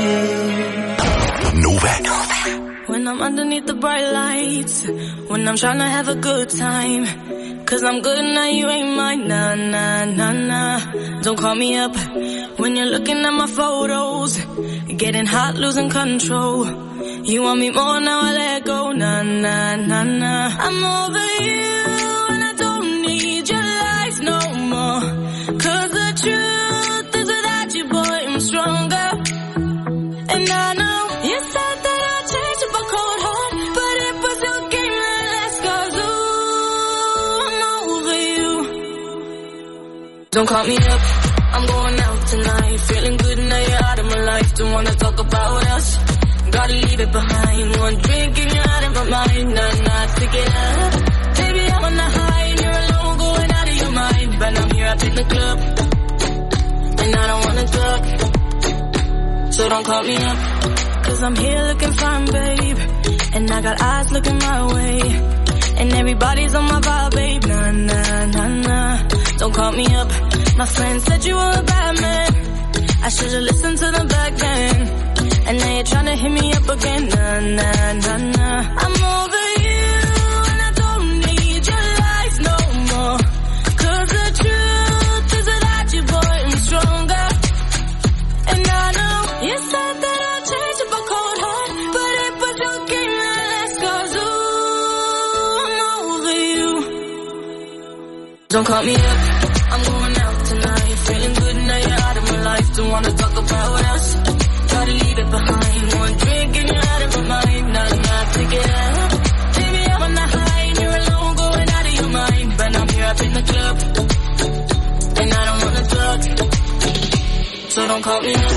Nova. When I'm underneath the bright lights, when I'm trying to have a good time, cause I'm good now, you ain't mine, nah, nah, nah, nah. Don't call me up when you're looking at my photos, getting hot, losing control. You want me more, now I let go, nah, nah, nah, nah. I'm over you and I don't need your lies no more, cause the truth is without you, boy, I'm stronger. And I know you said that I'd change up a cold heart, but it was your game that last, cause ooh, I'm over you. Don't call me up, I'm going out tonight, feeling good now you're out of my life. Don't wanna talk about us, gotta leave it behind. One drink and you're out of my mind, nah, nah, pick it up. Baby, I'm on the high and you're alone, going out of your mind. But I'm here up in the club, and I don't wanna talk, so don't call me up, cause I'm here looking fine, babe, and I got eyes looking my way, and everybody's on my vibe, babe, nah, nah, nah, nah. Don't call me up, my friend said you were a bad man, I should've listened to them back then, and now you're tryna hit me up again, nah, nah, nah, nah. I'm over you, and I don't need your lies no more, cause the truth is without you, boy, I'm stronger. And I know you said that I'd change up a cold heart, but it was your game that last, cause ooh, I'm over you. Don't call me up, I'm going out tonight, feeling good now you're out of my life. Don't wanna talk about us, gotta leave it behind. One drink and you're out of my mind, nah, nah, pick it up. Baby, I'm on the high and you're alone, going out of your mind. But I'm here up in the club, and I don't wanna talk, so don't call me up.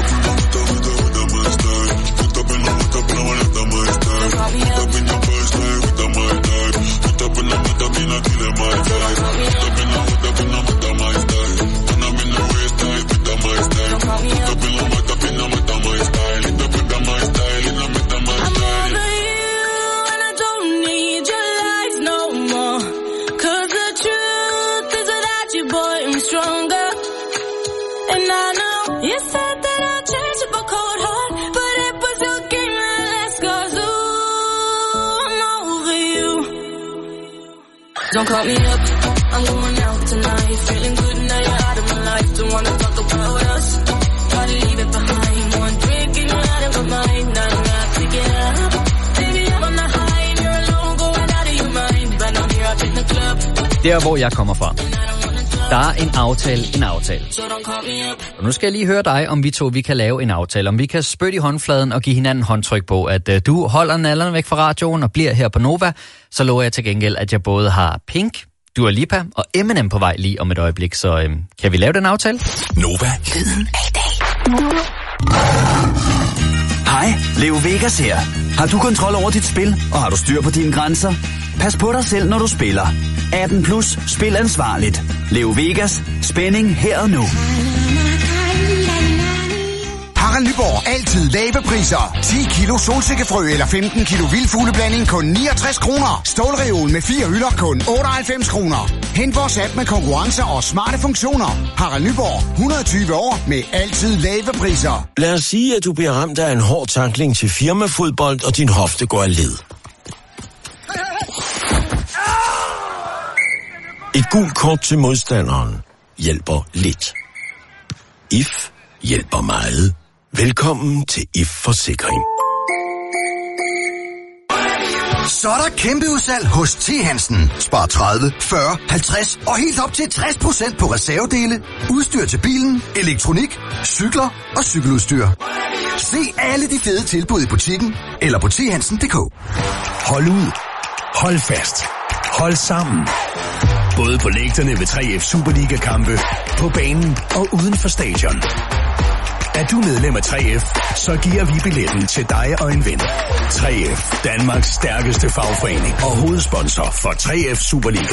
Don't call me up, I'm going out tonight, feeling good now you're out of my life. Don't wanna talk about us, gotta leave it behind. One drink and you're out of my mind, nah, nah, pick it up. Baby, I'm on the high and you're alone, going out of your mind. But I'm here up in the club. Der, hvor jeg kommer fra, der er en aftale, en aftale. Og nu skal jeg lige høre dig, om vi to vi kan lave en aftale. Om vi kan spytte i håndfladen og give hinanden håndtryk på, at uh, du holder nallerne væk fra radioen og bliver her på Nova. Så lover jeg til gengæld, at jeg både har Pink, Dua Lipa og Eminem på vej lige om et øjeblik. Så øhm, kan vi lave den aftale? Nova. Lyden af i dag. Hej, Leo Vegas her. Har du kontrol over dit spil, og har du styr på dine grænser? Pas på dig selv, når du spiller. atten plus, spil ansvarligt. Leo Vegas, spænding her og nu. Harald Nyborg. Altid lave priser. ti kilo solsikkefrø eller femten kilo vildfugleblanding kun niogtres kroner. Stålreol med fire hylder kun otteoghalvfems kroner. Hent vores app med konkurrencer og smarte funktioner. Harald Nyborg. hundrede og tyve år med altid lave priser. Lad os sige, at du bliver ramt af en hård tackling til firmafodbold, og din hofte går af led. Et gult kort til modstanderen hjælper lidt. I F hjælper meget. Velkommen til I F Forsikring. Så er der kæmpe udsalg hos T. Hansen. Spar tredive, fyrre, halvtreds og helt op til tres procent på reservedele, udstyr til bilen, elektronik, cykler og cykeludstyr. Se alle de fede tilbud i butikken eller på t hansen punktum d k. Hold ud. Hold fast. Hold sammen. Både på lægterne ved tre F Superliga-kampe, på banen og uden for stadion. Er du medlem af tre F, så giver vi billetten til dig og en ven. tre F, Danmarks stærkeste fagforening og hovedsponsor for tre F Superliga.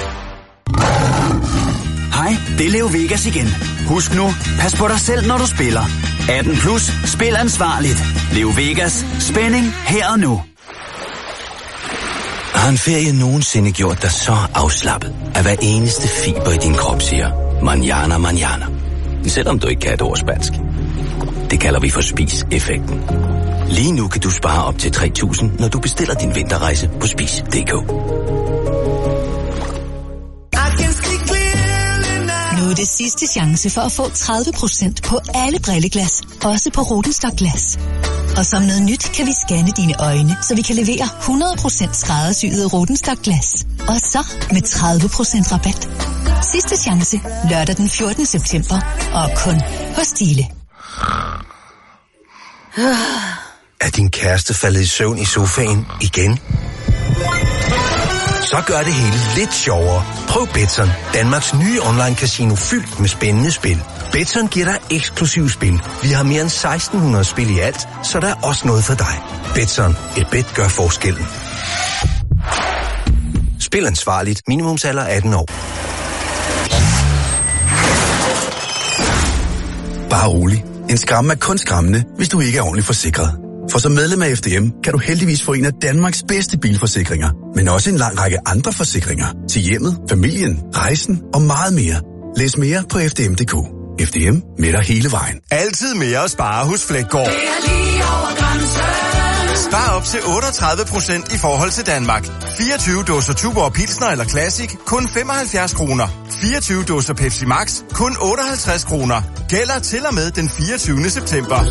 Hej, det er Leo Vegas igen. Husk nu, pas på dig selv, når du spiller. atten plus, spil ansvarligt. Leo Vegas, spænding her og nu. Har en ferie nogensinde gjort dig så afslappet, at hver eneste fiber i din krop siger, manjana, manjana. Selvom du ikke kan et ord spansk. Det kalder vi for Spis-effekten. Lige nu kan du spare op til tre tusind, når du bestiller din vinterrejse på spis punktum d k. Nu er det sidste chance for at få tredive procent på alle brilleglas, også på Rodenstock Glas. Og som noget nyt kan vi scanne dine øjne, så vi kan levere hundrede procent skræddersyede Rodenstock Glas. Og så med tredive procent rabat. Sidste chance lørdag den fjortende september, og kun hos Stihle. Er din kæreste faldet i søvn i sofaen igen? Så gør det hele lidt sjovere. Prøv Betson, Danmarks nye online casino fyldt med spændende spil. Betson giver dig eksklusiv spil. Vi har mere end seksten hundrede spil i alt, så der er også noget for dig. Betson, et bet gør forskellen. Spil ansvarligt. Minimumsalder atten år. Bare rolig. En skræmme er kun skræmmende, hvis du ikke er ordentligt forsikret. For som medlem af F D M kan du heldigvis få en af Danmarks bedste bilforsikringer, men også en lang række andre forsikringer til hjemmet, familien, rejsen og meget mere. Læs mere på f d m punktum d k. F D M med dig hele vejen. Altid mere at spare hos Fleggaard. Spar op til otteogtredive procent i forhold til Danmark. fireogtyve dåser Tuborg Pilsner eller Classic, kun femoghalvfjerds kroner. fireogtyve dåser Pepsi Max, kun otteoghalvtreds kroner. Gælder til og med den fireogtyvende september.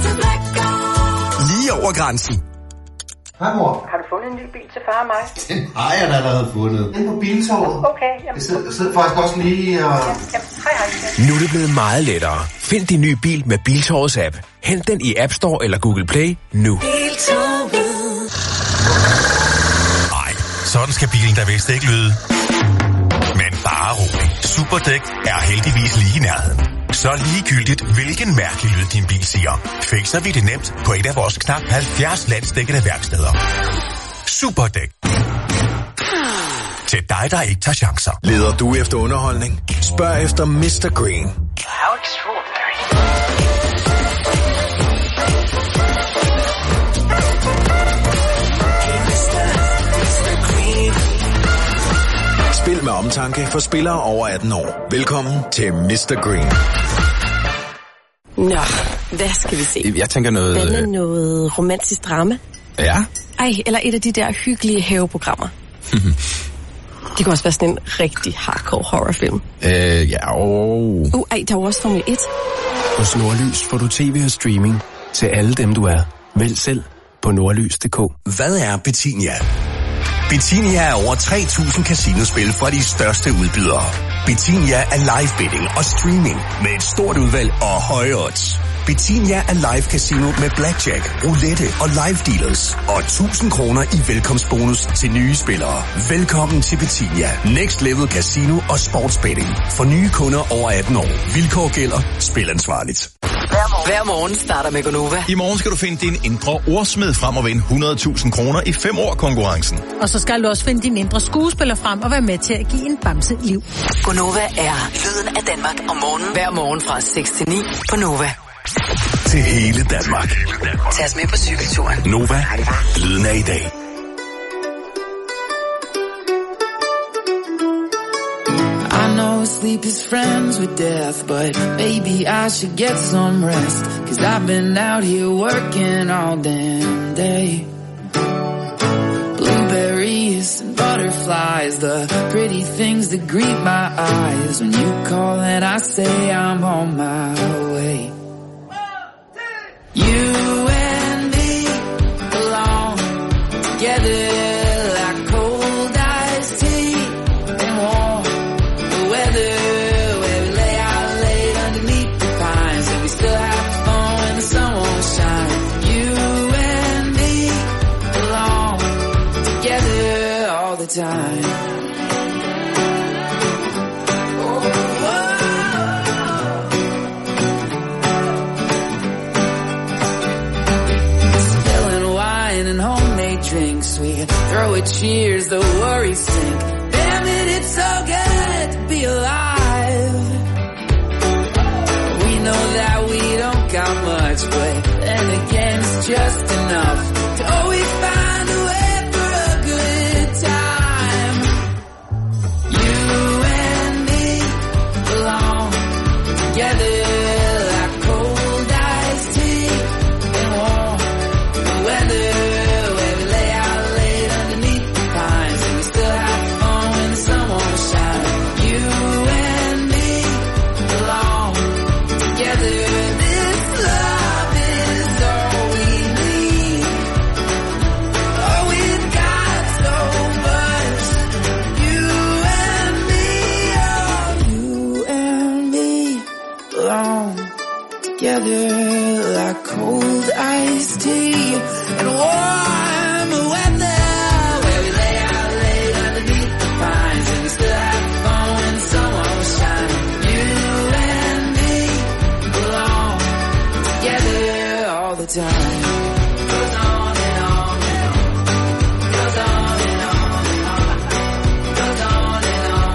Lige over grænsen. Hej mor. Har du fundet en ny bil til far og mig? Den har jeg da allerede fundet. Den på Biltorvet. Okay, jamen. Jeg sidder, sidder faktisk også lige og... Ja, jamen, hej hej. Nu er det blevet meget lettere. Find din nye bil med Biltorvets app. Hent den i App Store eller Google Play nu. Nej, sådan skal bilen da vist ikke lyde. Men bare rolig. Superdæk er heldigvis lige i nærheden. Så ligegyldigt, hvilken mærkelig lyd din bil siger, fikser vi det nemt på et af vores knap halvfjerds landsdækkende værksteder. Superdæk. Til dig, der ikke tager chancer. Leder du efter underholdning? Spørg efter mister Green. How extraordinary. Spil med omtanke for spillere over atten år. Velkommen til mister Green. Nå, hvad skal vi se? Jeg tænker noget... Hvad med noget romantisk drama? Ja? Ej, eller et af de der hyggelige haveprogrammer. Det kan også være sådan en rigtig hardcore horrorfilm. Øh, ja, og... Uh, ej, der er også Formel et. Hos Nordlys får du tv og streaming til alle dem, du er. Vælg selv på nordlys punktum d k. Hvad er Betinia? Betinia er over tre tusind casinospil fra de største udbydere. Betinia er live betting og streaming med et stort udvalg og høje odds. Betinia er live casino med blackjack, roulette og live dealers. Og tusind kroner i velkomstbonus til nye spillere. Velkommen til Betinia. Next Level Casino og Sportsbetting. For nye kunder over atten år. Vilkår gælder. Spil ansvarligt. Hver morgen starter med Gonova. I morgen skal du finde din indre ordsmed frem og vinde hundrede tusind kroner i fem år konkurrencen. Og så skal du også finde din indre skuespiller frem og være med til at give en bamse liv. Gonova er lyden af Danmark om morgenen. Hver morgen fra seks til ni på Nova. Til hele Danmark. Tag os med på cykelturen. Nova. Lyden af i dag. I know sleep is friends with death, but maybe I should get some rest. Cause I've been out here working all damn day. Blueberries and butterflies, the pretty things that greet my eyes. When you call and I say I'm on my way. You and me belong together like cold iced tea and warm the weather, where we lay out late underneath the pines and we still have fun when the sun won't shine. You and me belong together all the time. Drinks, we throw a cheers, the worries sink. Damn it, it's so good to be alive. We know that we don't got much, but then again it's just enough to always find a way for a good time. You and me belong together like cold iced tea. cold iced tea and warm weather, where we lay out late underneath the pines and we still have fun when the sun won't shine. You and me belong together all the time. Goes on and on and on. Goes on and on and on. Goes on and on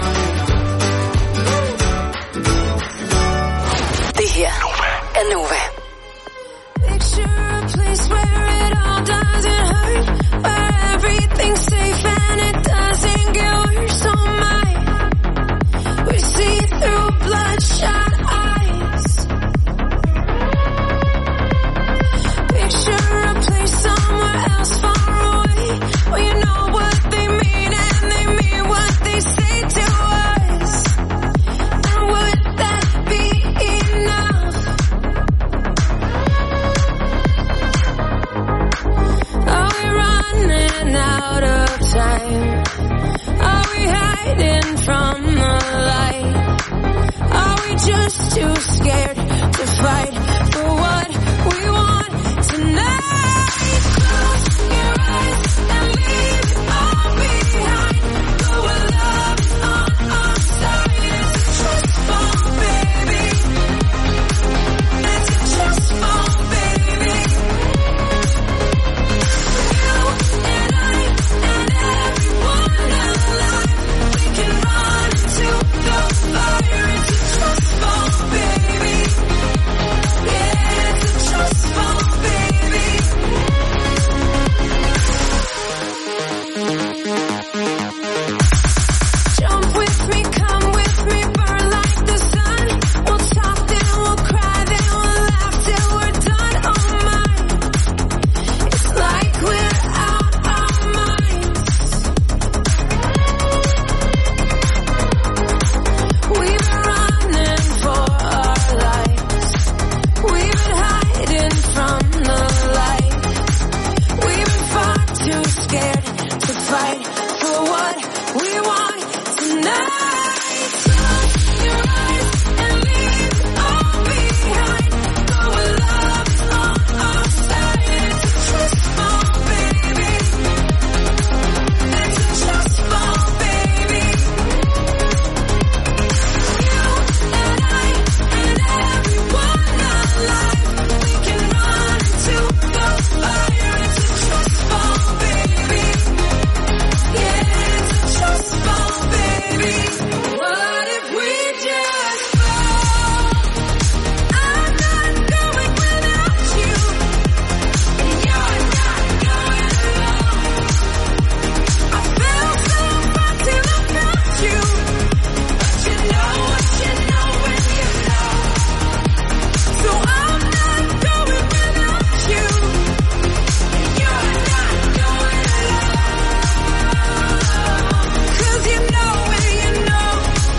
and on. Det her er Nova. Picture a place where it all doesn't hurt, where everything's safe and it doesn't get worse. Oh my, we see through bloodshot eyes. Picture a place somewhere else far away, where you know what they mean and they mean what they say to us. And would that be enough? Are we running out of time? Are we hiding from the light? Are we just too scared to fight for what we want tonight? Close your eyes and leave it all behind. Go where love is on our side. It's a trust fall, baby. It's a trust fall, baby. You and I and everyone alive, we can run into the fire. It's a trust fall, baby. Yeah, it's a trust fall, baby. Jump with me, come with me, burn like the sun. We'll talk, then we'll cry, then we'll laugh till we're done. Oh my, it's like we're out our minds. We've been running for our lives. We've been hiding from the light. We've been far too scared to fight for what we want tonight. Close your eyes and leave it all behind. Go where love is on our side. It's a trust fall, baby. It's a trust fall, baby. You and I and everyone alive, we can run into the fire. It's a trust fall, baby. Yeah, it's a trust fall, baby. What if we just fall? I'm not going without you, and you're not going alone. I felt so far till I found you, but you know what you know when you know. So I'm not going without you, and you're not going alone. 'Cause you know when you know.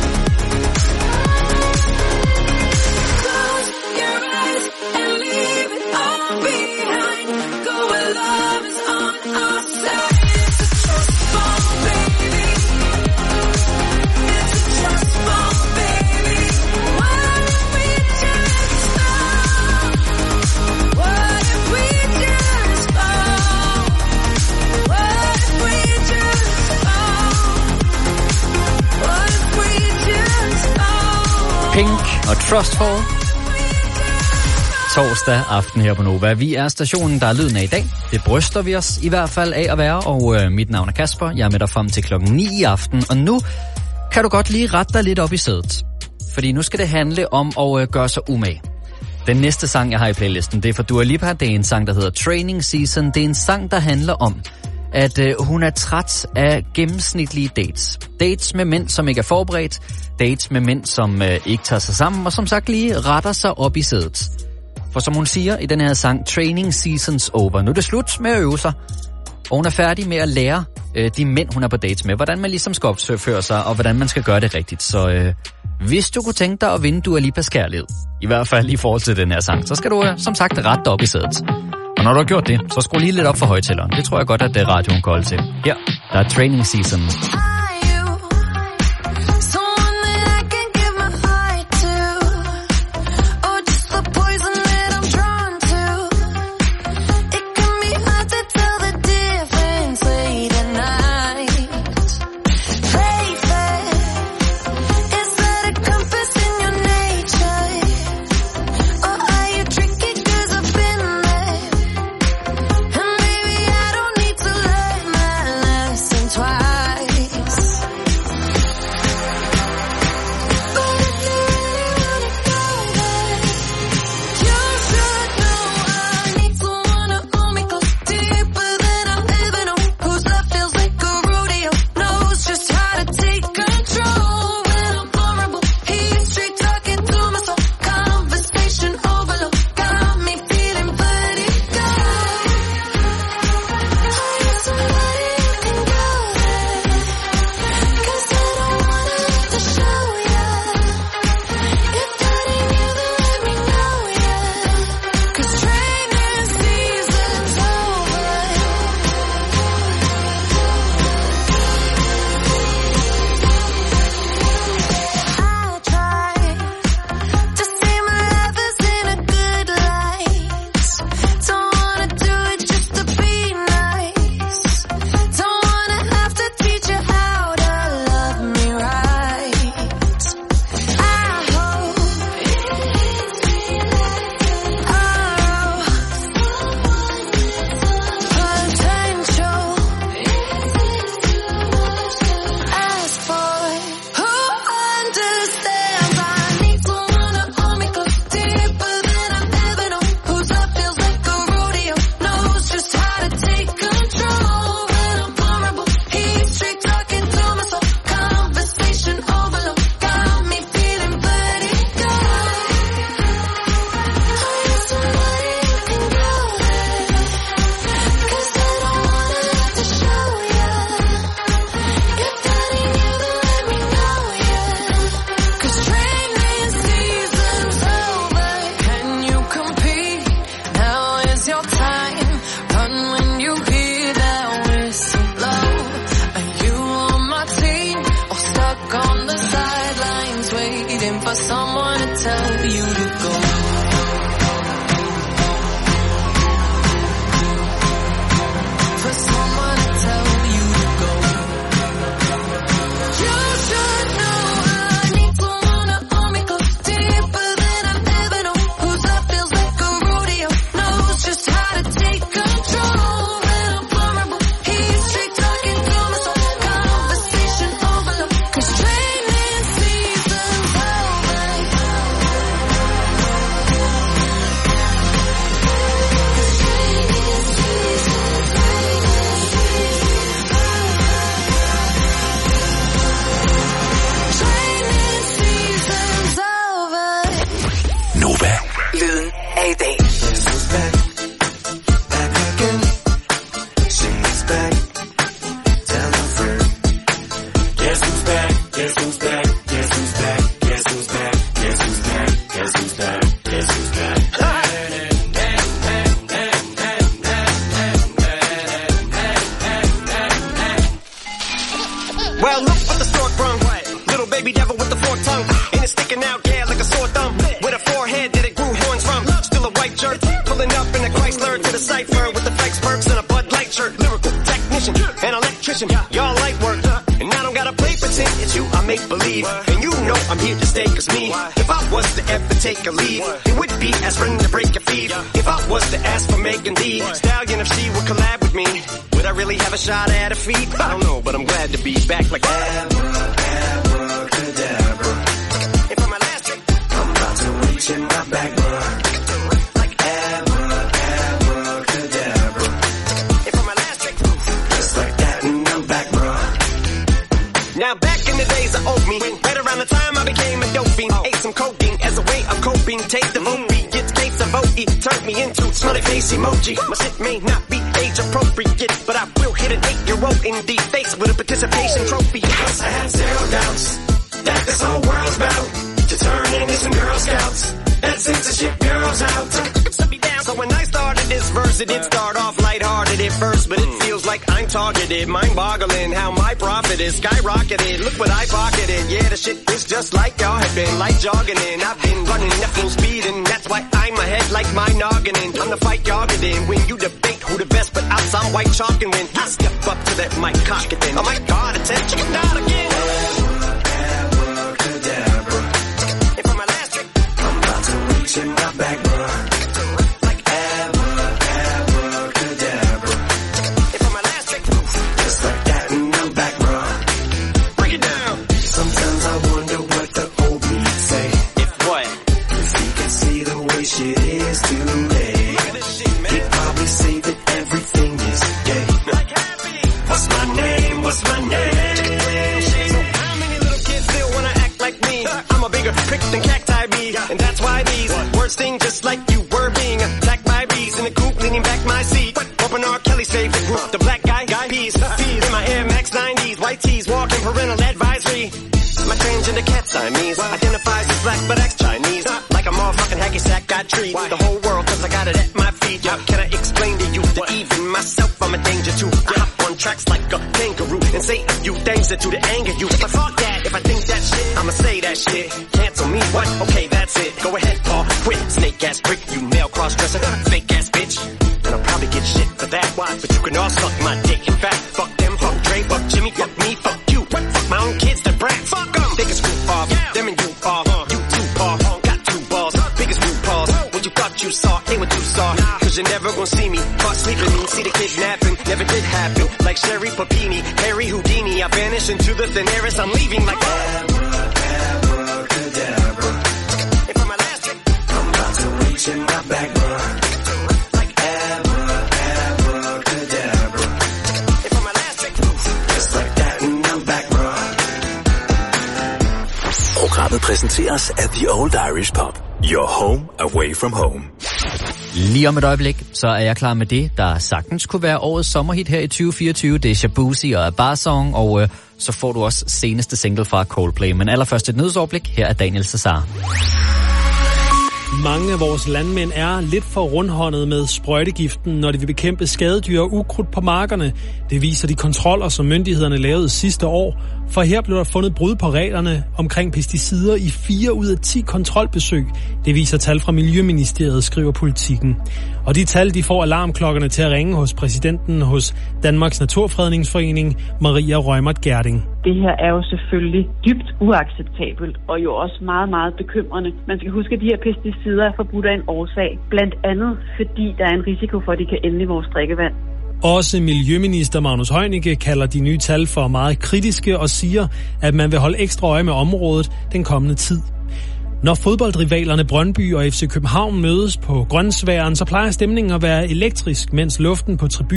Close your eyes and leave it all behind. Go where love is on our side. It's a trust fall, baby. It's a trust fall, baby. What if we just fall? What if we just fall? What if we just fall? What if we just fall? Pink og Trustfall. Torsdag aften her på Nova. Vi er stationen, der er lyden af i dag. Det bryster vi os i hvert fald af at være, og øh, mit navn er Kasper. Jeg er med dig frem til klokken ni i aften, og nu kan du godt lige rette dig lidt op i sædet. Fordi nu skal det handle om at øh, gøre sig umage. Den næste sang, jeg har i playlisten, det er fra Dua Lipa. Det er en sang, der hedder Training Season. Det er en sang, der handler om, at øh, hun er træt af gennemsnitlige dates. Dates med mænd, som ikke er forberedt. Dates med mænd, som øh, ikke tager sig sammen, og som sagt lige retter sig op i sædet. For som hun siger i den her sang, Training Season's over. Nu er det slut med at øve sig. Og hun er færdig med at lære øh, de mænd, hun er på dates med, hvordan man ligesom skal opføre sig, og hvordan man skal gøre det rigtigt. Så øh, hvis du kunne tænke dig at vinde Dua Lipas kærlighed, i hvert fald i forhold til den her sang, så skal du øh, som sagt rette dig op i sædet. Og når du har gjort det, så skru lige lidt op for højtælleren. Det tror jeg godt, at det er radioen går til. Her, der er Training Season. Or just the poison that I'm drawn to. the flex perks and a Bud Light shirt. Lyrical technician, an electrician, y'all light work. And I don't gotta play pretend, it's you I make believe. And you know I'm here to stay, cause me, if I was to ever take a leave, it would be aspirin to break your feet. If I was to ask for Megan D Stallion, if she would collab with me, would I really have a shot at a feat? I don't know, but I'm glad to be back like abracadabra. And for my last trick, I'm about to reach in my back, bruh. Like abracadabra. And for my last trick, just like that, and I'm back, bruh. Now back in the days of old me, right around the time I became a dope fiend, ate some cocaine as a way of coping. Take the vote beat, get cakes of vote, turned me into smiley face emoji. My shit may not be age appropriate, but I will hit an eight-year-old in the face with a participation trophy. Cause I had zero doubts that this whole world's about to turn into some Girl Scouts and censorship girls out. Set me down. So when I started this verse, it did start off lighthearted at first, but it feels like I'm targeted, mind-boggling how my profit is skyrocketed. Look what I pocketed. Yeah, the shit is just like y'all have been, like jogging in. I've been running at full speed, and that's why I'm ahead like my noggin. I'm the fight y'all get in when you debate who the best, but out some white chalk, and when I step up to that mic, cock it then. Oh my God, attention, not again. Abracadabra. And for my last trick, I'm about to reach in my back, bruh. Like abracadabra. And for my last trick, just like that, and I'm back, bruh. Break it down. Sometimes I wonder what the old me say. If what? If he could see the way shit is today, he'd probably say that everything is gay. What's my name? What's my name? So how many little kids still wanna act like me? I'm a bigger prick than cacti bee, and that's why these words sting just like you were being attacked by bees in the coop, leaning back my seat. Open R. Kelly's favorite group, the black guy, guy peas. In my Air Max nineties, white tees, walking parental advisory. My transgender cat Siamese identifies as black but acts Chinese. Like a motherfucking hacky sack, I treat the whole world cause I got it at my feet. How can I explain to you that even myself I'm a danger to? I hop on tracks like a kangaroo and say a few things that do to anger you. If I thought that, if I think that shit, I'ma say that shit. Cancel me, what? Okay, that's it. Go ahead, Paul, quit. Snake ass prick, you nail cross-dresser, fake ass bitch. And I'll probably get shit for that, why? But you can all suck my dick. In fact, fuck them, fuck Dre, fuck Jimmy, fuck me, fuck you. Fuck my own kids, the brats. Fuck them. They can screw off, them and you off. You two Paul, got two balls, biggest root balls. What you thought you saw, ain't what you saw. Cause you're never gonna see me, caught sleeping me. See the kidnapping, never did happen. Like Sherry Papini, Harry Houdini. I vanish into the thin air as I'm leaving like abracadabra. And for my last trick, I'm about to reach in my back, bruh. Like abracadabra. And for my last trick, just like that, and I'm back, bruh. Programmet præsenteres af The Old Irish Pub. Your home away from home. Lige om et øjeblik, så er jeg klar med det, der sagtens kunne være årets sommerhit her i tyve fireogtyve. Det er Shabuzi og A Bar Song, og øh, så får du også seneste single fra Coldplay. Men allerførst et nyhedsoverblik. Her er Daniel Cesar. Mange af vores landmænd er lidt for rundhåndet med sprøjtegiften, når de vil bekæmpe skadedyr og ukrudt på markerne. Det viser de kontroller, som myndighederne lavede sidste år. For her blev der fundet brud på reglerne omkring pesticider i fire ud af ti kontrolbesøg. Det viser tal fra Miljøministeriet, skriver Politikken. Og de tal, de får alarmklokkerne til at ringe hos præsidenten hos Danmarks Naturfredningsforening, Maria Reumert Gerding. Det her er jo selvfølgelig dybt uacceptabelt og jo også meget, meget bekymrende. Man skal huske, at de her pesticider er forbudt af en årsag. Blandt andet fordi der er en risiko for, at de kan ende i vores drikkevand. Også Miljøminister Magnus Heunicke kalder de nye tal for meget kritiske og siger, at man vil holde ekstra øje med området den kommende tid. Når fodboldrivalerne Brøndby og F C København mødes på Grønsværen, så plejer stemningen at være elektrisk, mens luften på tribunen